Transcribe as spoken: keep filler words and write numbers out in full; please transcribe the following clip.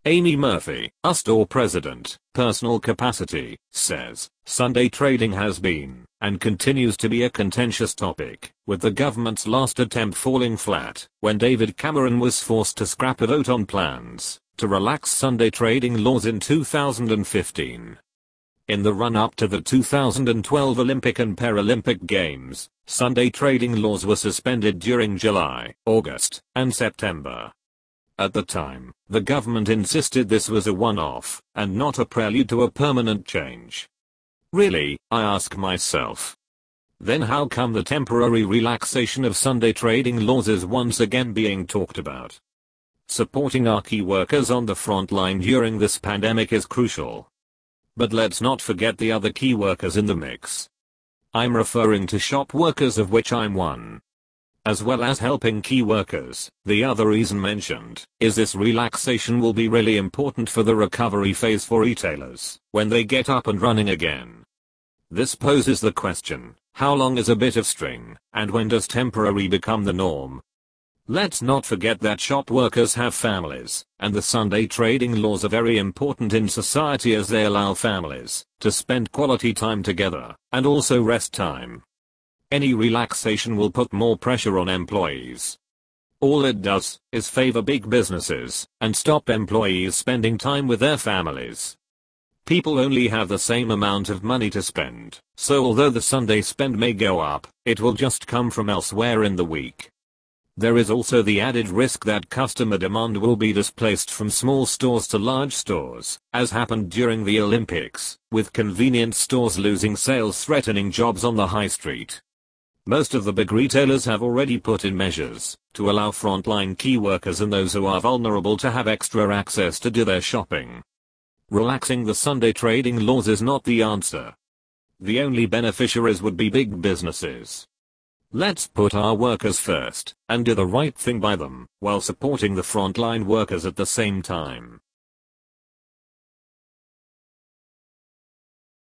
Amy Murphy, a store president, personal capacity, says, Sunday trading has been, and continues to be a contentious topic, with the government's last attempt falling flat, when David Cameron was forced to scrap a vote on plans to relax Sunday trading laws in two thousand fifteen. In the run-up to the two thousand twelve Olympic and Paralympic Games, Sunday trading laws were suspended during July, August, and September. At the time, the government insisted this was a one-off, and not a prelude to a permanent change. Really, I ask myself. Then how come the temporary relaxation of Sunday trading laws is once again being talked about? Supporting our key workers on the front line during this pandemic is crucial. But let's not forget the other key workers in the mix. I'm referring to shop workers, of which I'm one. As well as helping key workers, the other reason mentioned is this relaxation will be really important for the recovery phase for retailers when they get up and running again. This poses the question, how long is a bit of string, and when does temporary become the norm? Let's not forget that shop workers have families, and the Sunday trading laws are very important in society as they allow families to spend quality time together, and also rest time. Any relaxation will put more pressure on employees. All it does is favor big businesses and stop employees spending time with their families. People only have the same amount of money to spend, so although the Sunday spend may go up, it will just come from elsewhere in the week. There is also the added risk that customer demand will be displaced from small stores to large stores, as happened during the Olympics, with convenience stores losing sales threatening jobs on the high street. Most of the big retailers have already put in measures to allow frontline key workers and those who are vulnerable to have extra access to do their shopping. Relaxing the Sunday trading laws is not the answer. The only beneficiaries would be big businesses. Let's put our workers first and do the right thing by them while supporting the frontline workers at the same time.